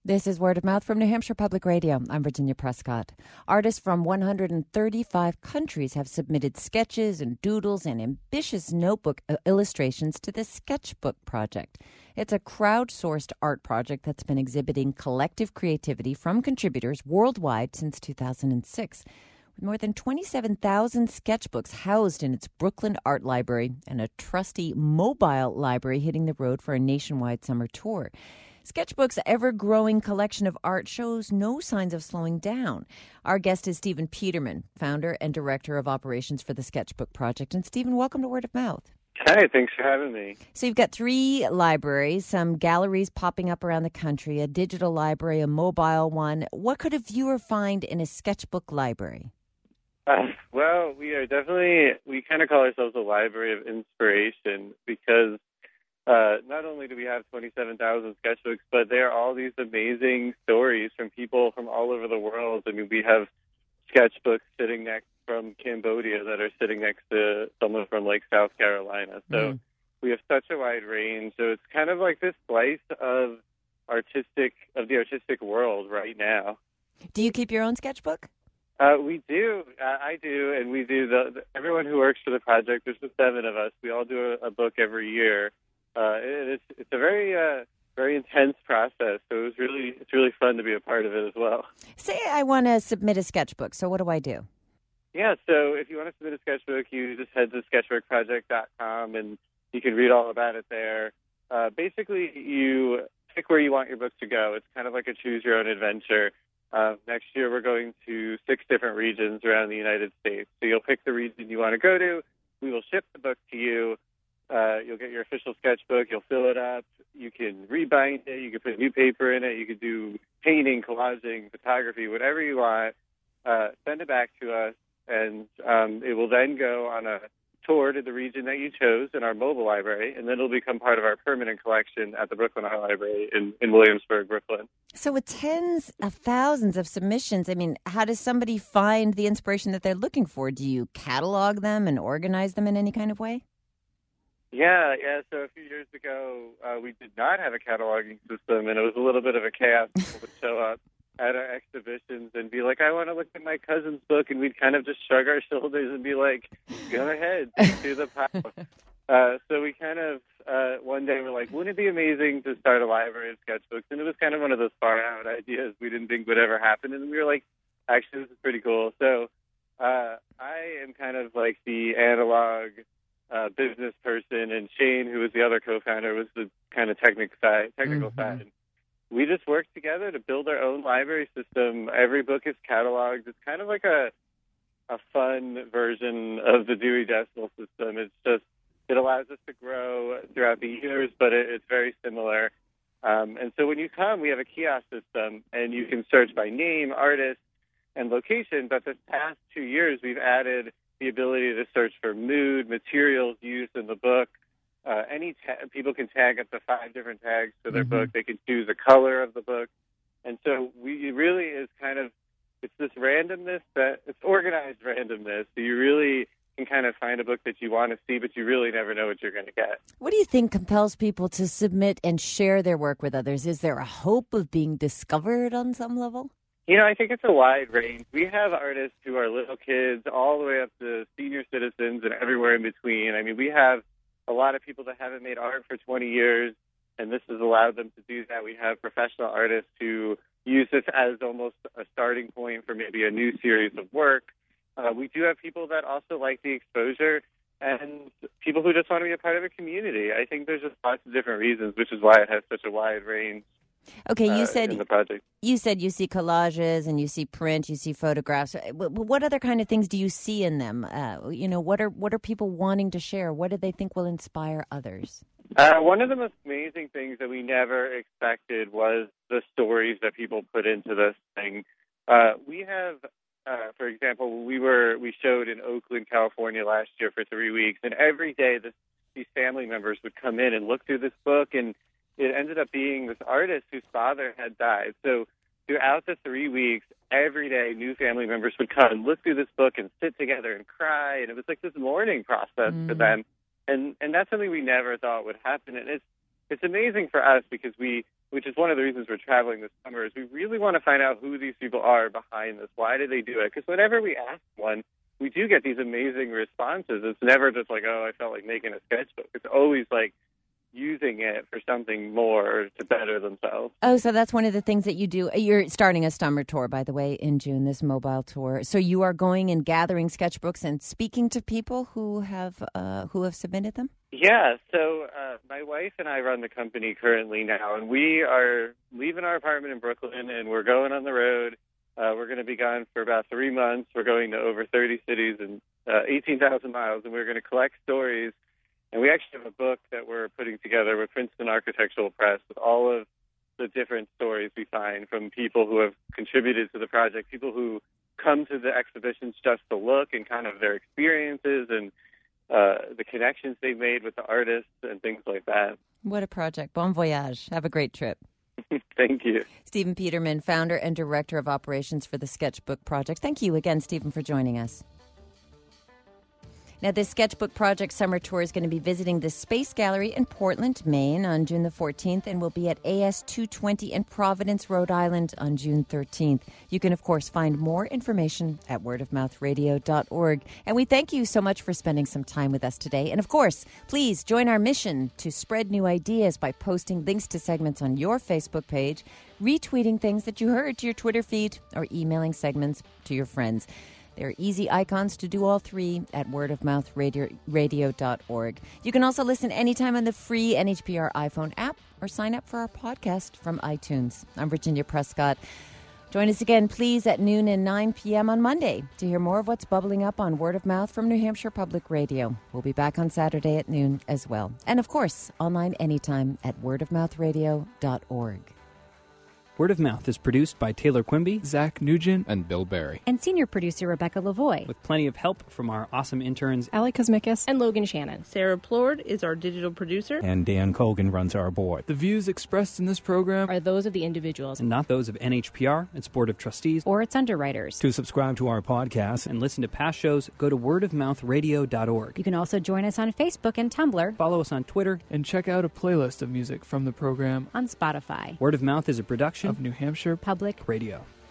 This is Word of Mouth from New Hampshire Public Radio. I'm Virginia Prescott. Artists from 135 countries have submitted sketches and doodles and ambitious notebook illustrations to the Sketchbook Project. It's a crowdsourced art project that's been exhibiting collective creativity from contributors worldwide since 2006. With more than 27,000 sketchbooks housed in its Brooklyn Art Library and a trusty mobile library hitting the road for a nationwide summer tour. Sketchbook's ever-growing collection of art shows no signs of slowing down. Our guest is Stephen Peterman, founder and director of operations for the Sketchbook Project. And Stephen, welcome to Word of Mouth. Hi, thanks for having me. So you've got 3 libraries, some galleries popping up around the country, a digital library, a mobile one. What could a viewer find in a sketchbook library? Well, we kind of call ourselves a library of inspiration because not only do we have 27,000 sketchbooks, but there are all these amazing stories from people from all over the world. I mean, we have sketchbooks sitting next from Cambodia that are sitting next to someone from like South Carolina. So we have such a wide range. So it's kind of like this slice of the artistic world right now. Do you keep your own sketchbook? We do. I do, and we do. Everyone who works for the project, there's the 7 of us. We all do a book every year. It's a very intense process. So it's really fun to be a part of it as well. Say I want to submit a sketchbook. So what do I do? Yeah. So if you want to submit a sketchbook, you just head to sketchbookproject.com and you can read all about it there. Basically, you pick where you want your book to go. It's kind of like a choose your own adventure. Next year, we're going to 6 different regions around the United States. So you'll pick the region you want to go to. We will ship the book to you. You'll get your official sketchbook. You'll fill it up. You can rebind it. You can put new paper in it. You can do painting, collaging, photography, whatever you want. Send it back to us, and it will then go on a tour to the region that you chose in our mobile library, and then it'll become part of our permanent collection at the Brooklyn Art Library in Williamsburg, Brooklyn. So with tens of thousands of submissions, I mean, how does somebody find the inspiration that they're looking for? Do you catalog them and organize them in any kind of way? Yeah. So a few years ago, we did not have a cataloging system, and it was a little bit of a chaos. People would show up at our exhibitions and be like, I want to look at my cousin's book, and we'd kind of just shrug our shoulders and be like, go ahead, do the pile. So we kind of, one day were like, wouldn't it be amazing to start a library of sketchbooks? And it was kind of one of those far-out ideas we didn't think would ever happen, and we were like, actually, this is pretty cool. So I am kind of like the analog business person, and Shane, who was the other co-founder, was the kind of technical side. We just worked together to build our own library system. Every book is cataloged. It's kind of like a fun version of the Dewey Decimal System. It allows us to grow throughout the years, but it's very similar. And so when you come, we have a kiosk system, and you can search by name, artist, and location. But this past 2 years, we've added the ability to search for mood, materials used in the book. People can tag up to 5 different tags for their book. They can choose a color of the book. And so it really is it's this randomness it's organized randomness. So you really can kind of find a book that you want to see, but you really never know what you're going to get. What do you think compels people to submit and share their work with others? Is there a hope of being discovered on some level? I think it's a wide range. We have artists who are little kids all the way up to senior citizens and everywhere in between. I mean, we have a lot of people that haven't made art for 20 years, and this has allowed them to do that. We have professional artists who use this as almost a starting point for maybe a new series of work. We do have people that also like the exposure, and people who just want to be a part of a community. I think there's just lots of different reasons, which is why it has such a wide range. Okay, you said in the project. You said you see collages and you see print, you see photographs. What other kind of things do you see in them? What are people wanting to share? What do they think will inspire others? One of the most amazing things that we never expected was the stories that people put into this thing. We have, for example, we showed in Oakland, California last year for 3 weeks, and every day these family members would come in and look through this book, and it ended up being this artist whose father had died. So throughout the 3 weeks, every day new family members would come and look through this book and sit together and cry, and it was like this mourning process for them. And that's something we never thought would happen. And it's amazing for us because we which is one of the reasons we're traveling this summer, is we really want to find out who these people are behind this. Why do they do it? Because whenever we ask one, we do get these amazing responses. It's never just like, oh, I felt like making a sketchbook. It's always like using it for something more to better themselves. Oh, so that's one of the things that you do. You're starting a summer tour, by the way, in June, this mobile tour. So you are going and gathering sketchbooks and speaking to people who have submitted them? Yeah, so my wife and I run the company currently now, and we are leaving our apartment in Brooklyn, and we're going on the road. We're going to be gone for about 3 months. We're going to over 30 cities and 18,000 miles, and we're going to collect stories. And we actually have a book that we're putting together with Princeton Architectural Press with all of the different stories we find from people who have contributed to the project, people who come to the exhibitions just to look and kind of their experiences and the connections they've made with the artists and things like that. What a project. Bon voyage. Have a great trip. Thank you. Stephen Peterman, founder and director of operations for the Sketchbook Project. Thank you again, Stephen, for joining us. Now, this Sketchbook Project Summer Tour is going to be visiting the Space Gallery in Portland, Maine on June the 14th and will be at AS 220 in Providence, Rhode Island on June 13th. You can, of course, find more information at wordofmouthradio.org. And we thank you so much for spending some time with us today. And, of course, please join our mission to spread new ideas by posting links to segments on your Facebook page, retweeting things that you heard to your Twitter feed, or emailing segments to your friends. There are easy icons to do all three at wordofmouthradio.org. You can also listen anytime on the free NHPR iPhone app or sign up for our podcast from iTunes. I'm Virginia Prescott. Join us again, please, at noon and 9 p.m. on Monday to hear more of what's bubbling up on Word of Mouth from New Hampshire Public Radio. We'll be back on Saturday at noon as well. And, of course, online anytime at wordofmouthradio.org. Word of Mouth is produced by Taylor Quimby, Zach Nugent, and Bill Barry. And senior producer Rebecca Lavoie. With plenty of help from our awesome interns, Allie Kosmikis and Logan Shannon. Sarah Plord is our digital producer. And Dan Colgan runs our board. The views expressed in this program are those of the individuals and not those of NHPR, its Board of Trustees, or its underwriters. To subscribe to our podcast and listen to past shows, go to wordofmouthradio.org. You can also join us on Facebook and Tumblr. Follow us on Twitter. And check out a playlist of music from the program on Spotify. Word of Mouth is a production of New Hampshire Public Radio.